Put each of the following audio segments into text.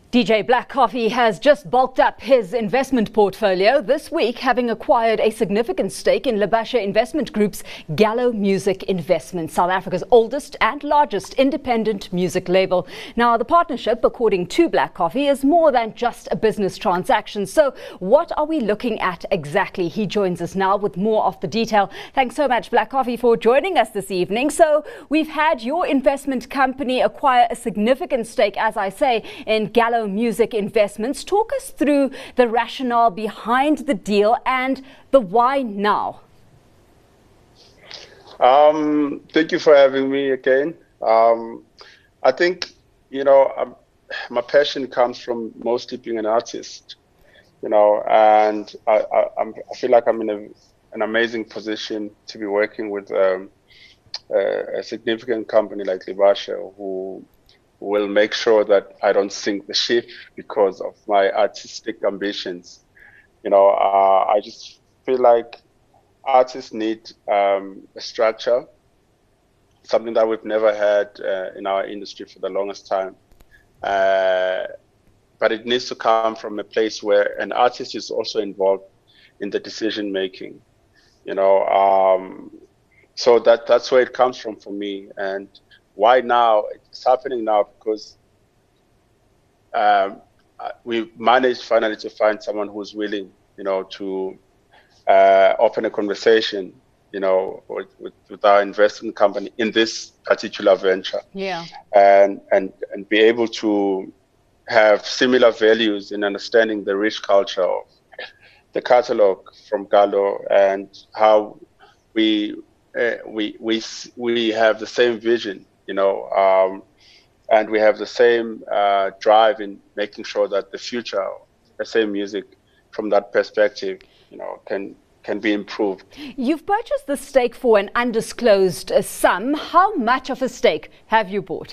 DJ Black Coffee has just bulked up his investment portfolio this week, having acquired a significant stake in Labasha Investment Group's Gallo Music Investments, South Africa's oldest and largest independent music label. Now, the partnership, according to Black Coffee, is more than just a business transaction. So what are we looking at exactly? He joins us now with more of the detail. Thanks so much, Black Coffee, for joining us this evening. So we've had your investment company acquire a significant stake, as I say, in Gallo Music Investments. Talk us through the rationale behind the deal and the why now. Thank you for having me again. I think, my passion comes from mostly being an artist, and I feel like I'm in an amazing position to be working with a significant company like Labasha, who will make sure that I don't sink the ship because of my artistic ambitions. I just feel like artists need a structure, something that we've never had in our industry for the longest time. But it needs to come from a place where an artist is also involved in the decision making, so that's where it comes from for me. And why now? It's happening now because we managed finally to find someone who's willing, to open a conversation, with our investment company in this particular venture. Yeah. And be able to have similar values in understanding the rich culture of the catalog from Gallo, and how we have the same vision, and we have the same drive in making sure that the future of SA music from that perspective, can be improved. You've purchased the stake for an undisclosed sum. How much of a stake have you bought?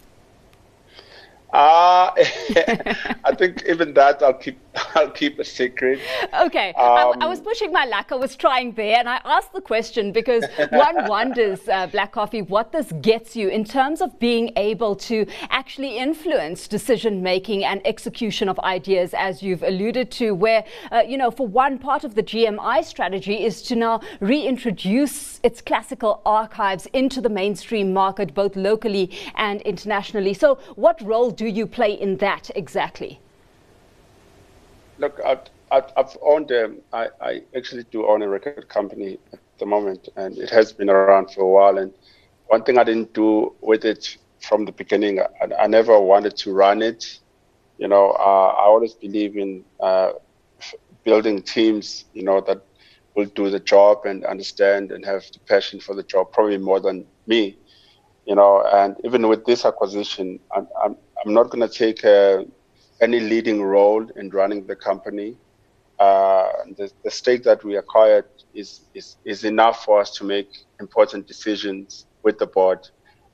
I think even that I'll keep a secret. Okay, I was pushing my luck. I was trying there, and I asked the question because one wonders, Black Coffee, what this gets you in terms of being able to actually influence decision making and execution of ideas, as you've alluded to, where for one part of the GMI strategy is to now reintroduce its classical archives into the mainstream market, both locally and internationally. So what role do you play in that exactly? Look, I've owned I actually do own a record company at the moment, and it has been around for a while. And one thing I didn't do with it from the beginning, I never wanted to run it. I always believe in building teams, that will do the job and understand and have the passion for the job, probably more than me. And even with this acquisition, I'm not going to take any leading role in running the company. The stake that we acquired is enough for us to make important decisions with the board.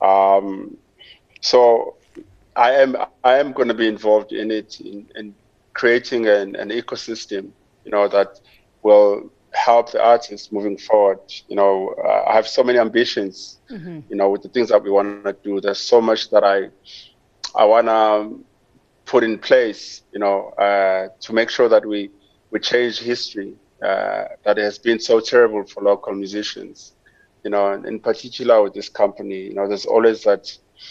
So I am going to be involved in it, in creating an ecosystem, that will help the artists moving forward. I have so many ambitions, with the things that we want to do. There's so much that I want to put in place, to make sure that we change history that has been so terrible for local musicians. And in particular with this company, there's always that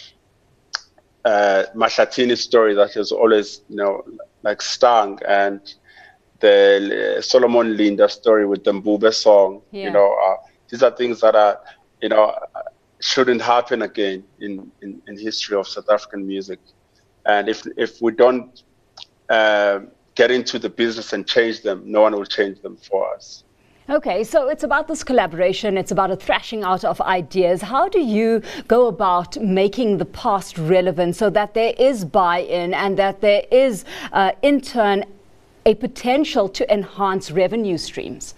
Mahlatini story that has always, stung, and the Solomon Linda story with the Mbube song. Yeah. These are things that are, shouldn't happen again in history of South African music. And if we don't get into the business and change them, no one will change them for us. Okay, so it's about this collaboration. It's about a thrashing out of ideas. How do you go about making the past relevant so that there is buy-in and that there is, in turn, a potential to enhance revenue streams?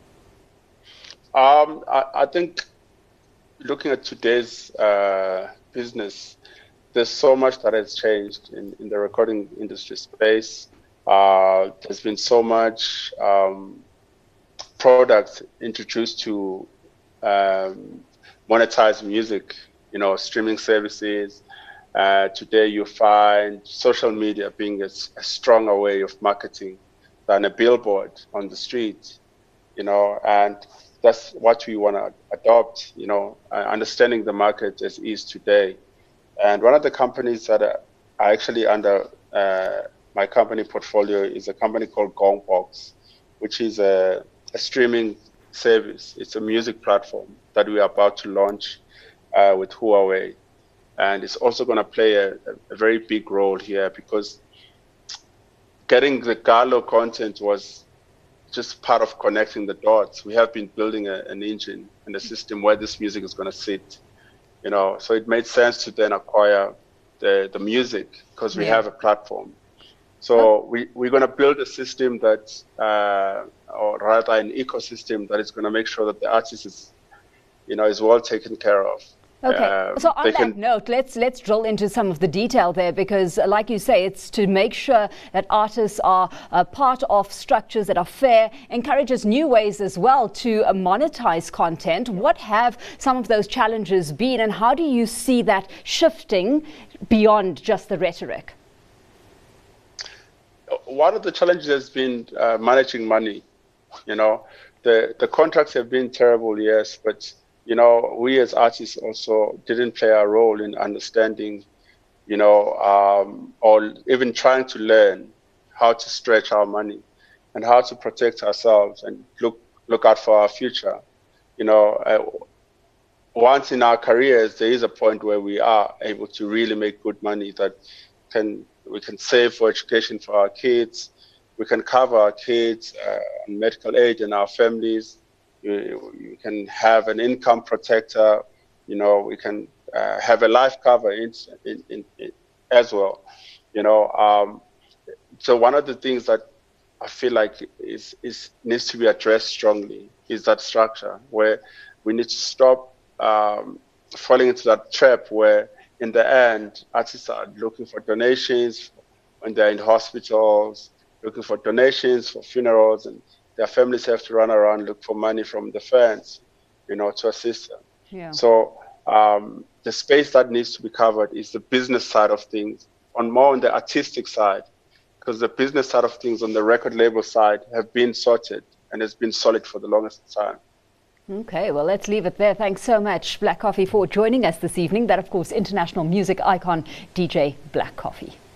I think looking at today's business, there's so much that has changed in the recording industry space. There's been so much products introduced to monetize music, streaming services, Today you find social media being a stronger way of marketing than a billboard on the street, and that's what we want to adopt, understanding the market as is today. And one of the companies that are actually under my company portfolio is a company called Gongbox, which is a streaming service. It's a music platform that we are about to launch with Huawei. And it's also going to play a very big role here, because getting the Gallo content was just part of connecting the dots. We have been building an engine and a system where this music is going to sit, so it made sense to then acquire the music, because we have a platform. So we're going to build a system that, or rather an ecosystem that is going to make sure that the artist is well taken care of. Okay, so on that note, let's drill into some of the detail there, because like you say, it's to make sure that artists are part of structures that are fair, encourages new ways as well to monetize content. What have some of those challenges been, and how do you see that shifting beyond just the rhetoric? One of the challenges has been managing money. The contracts have been terrible, yes, but we as artists also didn't play a role in understanding, or even trying to learn how to stretch our money and how to protect ourselves and look out for our future. Once in our careers, there is a point where we are able to really make good money that we can save for education for our kids. We can cover our kids on medical aid and our families. You can have an income protector. We can have a life cover in as well. So one of the things that I feel like needs to be addressed strongly is that structure, where we need to stop falling into that trap where, in the end, artists are looking for donations when they're in hospitals, looking for donations for funerals, and their families have to run around, look for money from the fans, to assist them. Yeah. So the space that needs to be covered is the business side of things, more on the artistic side, because the business side of things on the record label side have been sorted and has been solid for the longest time. Okay, well, let's leave it there. Thanks so much, Black Coffee, for joining us this evening. That, of course, international music icon DJ Black Coffee.